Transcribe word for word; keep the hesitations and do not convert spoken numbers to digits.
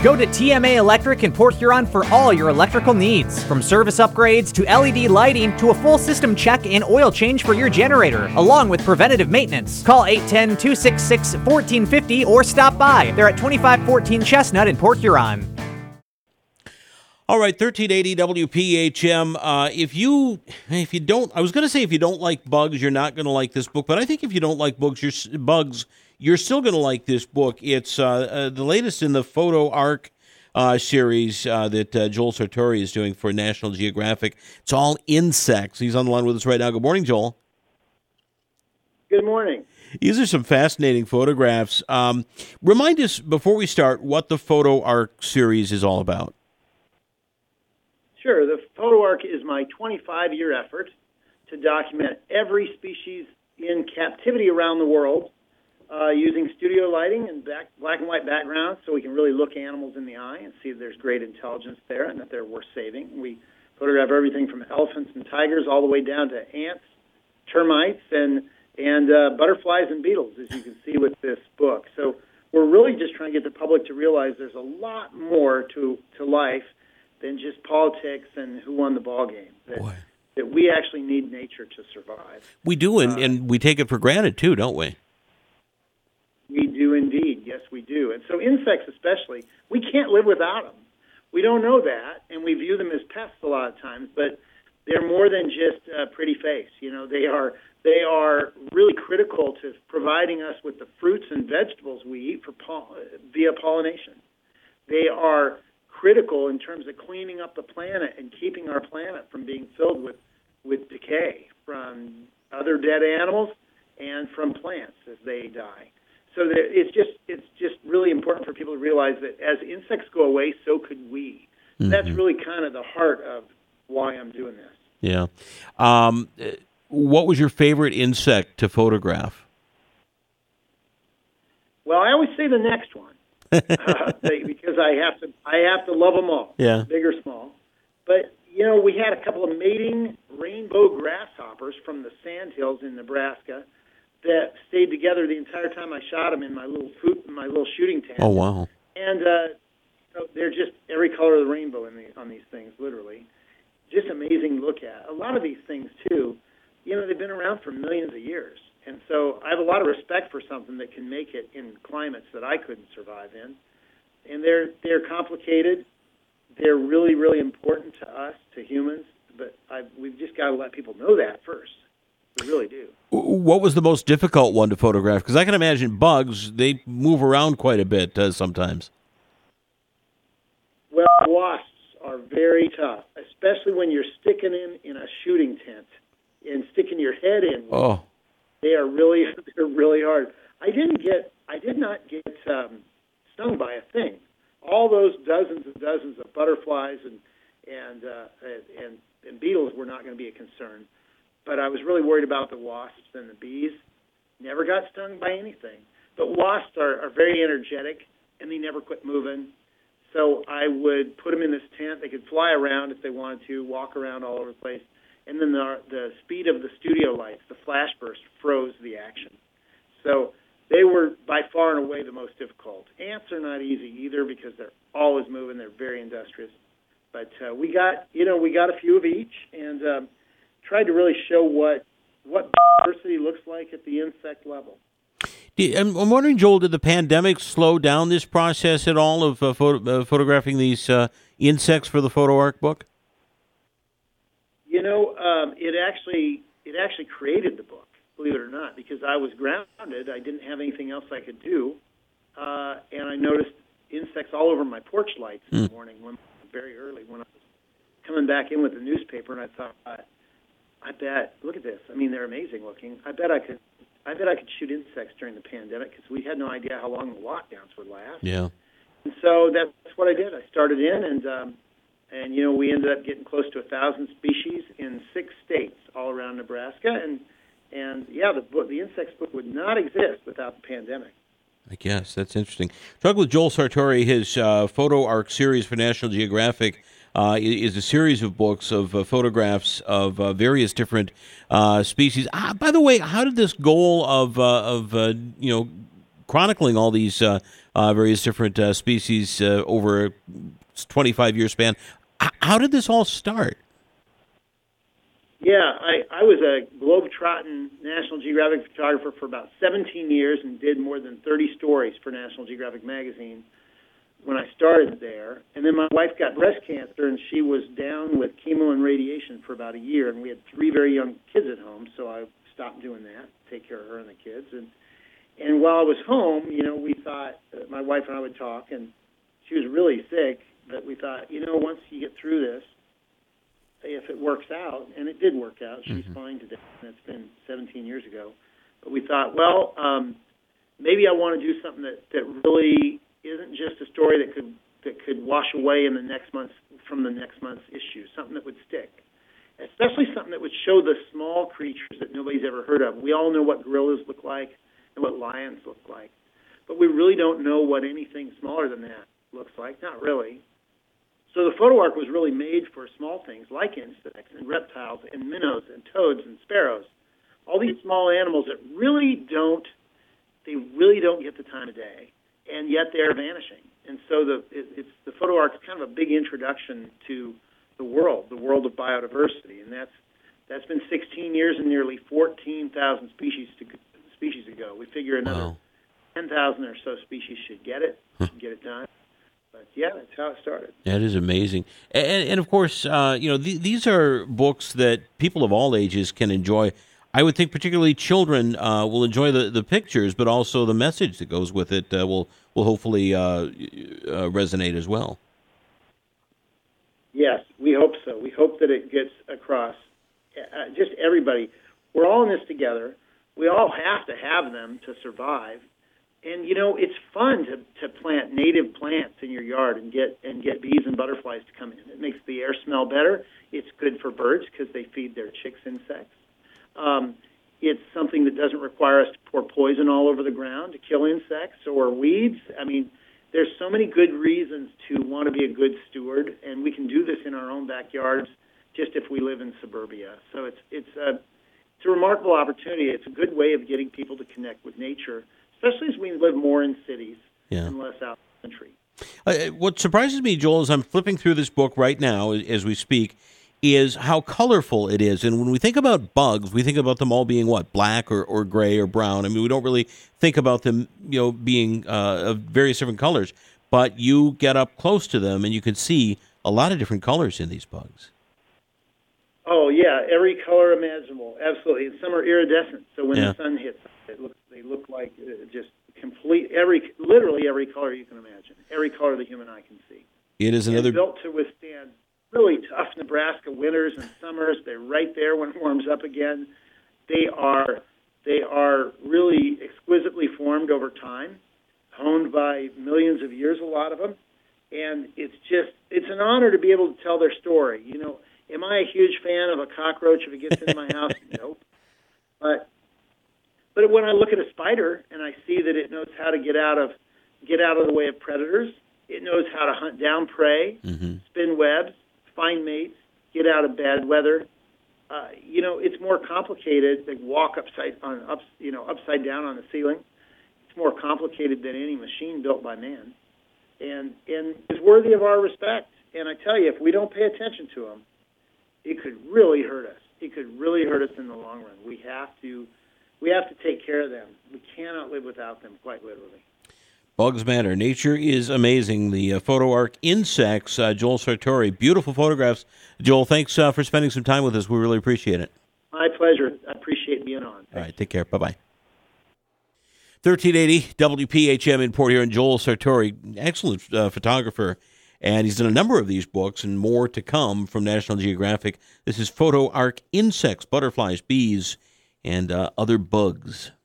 Go to T M A Electric in Port Huron for all your electrical needs. From service upgrades to L E D lighting to a full system check and oil change for your generator, along with preventative maintenance. Call eight one zero, two six six, one four five zero or stop by. They're at twenty-five fourteen Chestnut in Port Huron. All right, thirteen eighty W P H M. Uh, if you, if you don't, I was going to say if you don't like bugs, you're not going to like this book. But I think if you don't like bugs, you're bugs, you're still going to like this book. It's uh, uh, the latest in the Photo Arc uh, series uh, that uh, Joel Sartori is doing for National Geographic. It's all insects. He's on the line with us right now. Good morning, Joel. Good morning. These are some fascinating photographs. Um, remind us before we start what the Photo Arc series is all about. Sure. The Photo Arc is my twenty-five-year effort to document every species in captivity around the world uh, using studio lighting and back, black and white backgrounds so we can really look animals in the eye and see that there's great intelligence there and that they're worth saving. We photograph everything from elephants and tigers all the way down to ants, termites, and, and uh, butterflies and beetles, as you can see with this book. So we're really just trying to get the public to realize there's a lot more to, to life than just politics and who won the ball game. That, that we actually need nature to survive. We do, and, uh, and we take it for granted, too, don't we? We do indeed. Yes, we do. And so insects especially, we can't live without them. We don't know that, and we view them as pests a lot of times, but they're more than just a pretty face. You know, they are they are really critical to providing us with the fruits and vegetables we eat for poll- via pollination. They are critical in terms of cleaning up the planet and keeping our planet from being filled with, with decay from other dead animals and from plants as they die. So that it's just it's just really important for people to realize that as insects go away, so could we. Mm-hmm. That's really kind of the heart of why I'm doing this. Yeah. Um, what was your favorite insect to photograph? Well, I always say the next one. uh, because I have to, I have to love them all, yeah. big or small. But you know, we had a couple of mating rainbow grasshoppers from the sandhills in Nebraska that stayed together the entire time I shot them in my little food, my little shooting tent. Oh wow! And uh, so they're just every color of the rainbow in the, on these things, literally. Just amazing to look at. A lot of these things too, you know, they've been around for millions of years. And so I have a lot of respect for something that can make it in climates that I couldn't survive in. And they're they're complicated. They're really, really important to us, to humans. But I've, we've just got to let people know that first. We really do. What was the most difficult one to photograph? Because I can imagine bugs, they move around quite a bit uh, sometimes. Well, wasps are very tough, especially when you're sticking in in a shooting tent and sticking your head in. Oh. They are really, they're really hard. I didn't get, I did not get um, stung by a thing. All those dozens and dozens of butterflies and and uh, and, and beetles were not going to be a concern. But I was really worried about the wasps and the bees. Never got stung by anything. But wasps are, are very energetic, and they never quit moving. So I would put them in this tent. They could fly around if they wanted to, walk around all over the place. And then the, the speed of the studio lights, the flash burst, froze the action. So they were by far and away the most difficult. Ants are not easy either because they're always moving. They're very industrious. But uh, we got, you know, we got a few of each and um, tried to really show what what diversity looks like at the insect level. I'm wondering, Joel, did the pandemic slow down this process at all of uh, photo, uh, photographing these uh, insects for the Photo Arc book? You know, um, it actually it actually created the book, believe it or not, because I was grounded. I didn't have anything else I could do, uh, and I noticed insects all over my porch lights in the morning, when, very early, when I was coming back in with the newspaper, and I thought, I, I bet, look at this. I mean, they're amazing looking. I bet I could, I bet I could shoot insects during the pandemic because we had no idea how long the lockdowns would last. Yeah. And so that's what I did. I started in, and um, and you know, we ended up getting close to a thousand species in six states all around Nebraska, and and yeah, the book, the insects book, would not exist without the pandemic. I guess that's interesting. Talk with Joel Sartori. His uh, Photo Arc series for National Geographic uh, is a series of books of uh, photographs of uh, various different uh, species. Ah, by the way, how did this goal of uh, of uh, you know chronicling all these uh, uh, various different uh, species uh, over a twenty-five year span. H- how did this all start? Yeah, I, I was a globe-trotting National Geographic photographer for about seventeen years and did more than thirty stories for National Geographic magazine when I started there. And then my wife got breast cancer, and she was down with chemo and radiation for about a year, and we had three very young kids at home, so I stopped doing that, take care of her and the kids. And and while I was home, you know, we thought, uh, my wife and I would talk, and she was really sick, but we thought, you know, once you get through this, if it works out, and it did work out, she's mm-hmm. fine today, and it's been seventeen years ago, but we thought, well, um, maybe I want to do something that, that really isn't just a story that could that could wash away in the next month's from the next month's issue, something that would stick, especially something that would show the small creatures that nobody's ever heard of. We all know what gorillas look like and what lions look like, but we really don't know what anything smaller than that looks like, not really. So the photo arc was really made for small things like insects and reptiles and minnows and toads and sparrows, all these small animals that really don't, they really don't get the time of day, and yet they're vanishing. And so the it, it's the photo arc is kind of a big introduction to the world, the world of biodiversity, and that's that's been sixteen years and nearly fourteen thousand species to species ago. We figure another wow. ten thousand or so species should get it, should get it done. But yeah, that's how it started. That is amazing, and, and of course, uh, you know, th- these are books that people of all ages can enjoy. I would think particularly children uh, will enjoy the, the pictures, but also the message that goes with it uh, will will hopefully uh, uh, resonate as well. Yes, we hope so. We hope that it gets across. Uh, just everybody, we're all in this together. We all have to have them to survive. And, you know, it's fun to, to plant native plants in your yard and get and get bees and butterflies to come in. It makes the air smell better. It's good for birds because they feed their chicks insects. Um, it's something that doesn't require us to pour poison all over the ground to kill insects or weeds. I mean, there's so many good reasons to want to be a good steward, and we can do this in our own backyards just if we live in suburbia. So it's it's a, it's a remarkable opportunity. It's a good way of getting people to connect with nature, especially as we live more in cities yeah. and less out in the country. Uh, what surprises me, Joel, as I'm flipping through this book right now as we speak, is how colorful it is. And when we think about bugs, we think about them all being, what, black or, or gray or brown. I mean, we don't really think about them, you know, being uh, of various different colors. But you get up close to them, and you can see a lot of different colors in these bugs. Oh, yeah, every color imaginable, absolutely. And some are iridescent, so when yeah. the sun hits them, it looks, they look like uh, just complete, every literally every color you can imagine, every color the human eye can see. It is another... And built to withstand really tough Nebraska winters and summers. They're right there when it warms up again. They are they are really exquisitely formed over time, honed by millions of years, a lot of them. And it's just, it's an honor to be able to tell their story. You know, am I a huge fan of a cockroach if it gets into my house? Nope. But but when I look at a spider and I see that it knows how to get out of get out of the way of predators, it knows how to hunt down prey, mm-hmm. spin webs, find mates, get out of bad weather. Uh, you know, it's more complicated. They walk upside on up, you know, upside down on the ceiling. It's more complicated than any machine built by man, and and is worthy of our respect. And I tell you, if we don't pay attention to them, it could really hurt us. It could really hurt us in the long run. We have to, we have to take care of them. We cannot live without them, quite literally. Bugs Matter. Nature is amazing. The uh, photo arc Insects, uh, Joel Sartore. Beautiful photographs. Joel, thanks uh, for spending some time with us. We really appreciate it. My pleasure. I appreciate being on. Thanks. All right, take care. Bye-bye. thirteen eighty W P H M in Port Huron. Joel Sartore, excellent uh, photographer, and he's done a number of these books and more to come from National Geographic. This is Photo Arc Insects, Butterflies, Bees, and uh, Other Bugs.